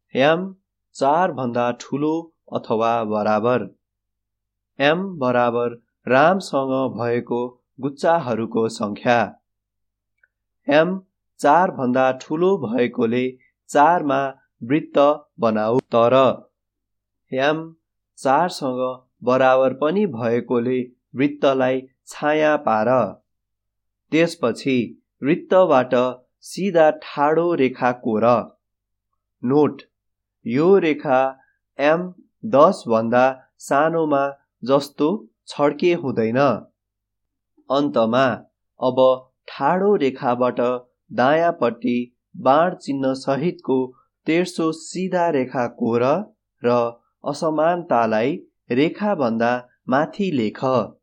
Am 4 भन्दा ठुलो अथवा बराबर। एम बराबर रामसँग भएको गुच्चाहरूको संख्या। एम 4 भन्दा ठुलो भएकोले 4 मा वृत्त बनाऊ, तर एम 4 सँग बराबर पनि भएकोले वृत्तलाई छाया पार। त्यसपछि वृत्तबाट सिधा ठाडो रेखा कोर। नोट: यो रेखा एम 10 भन्दा सानोमा जस्तो छड्के हुँदैन। अन्तमा अब ठाडो रेखाबाट दायाँपट्टि बाण चिन्ह सहितको तेर्सो सिधा रेखा कोर र असमानतालाई रेखाभन्दा माथि लेख।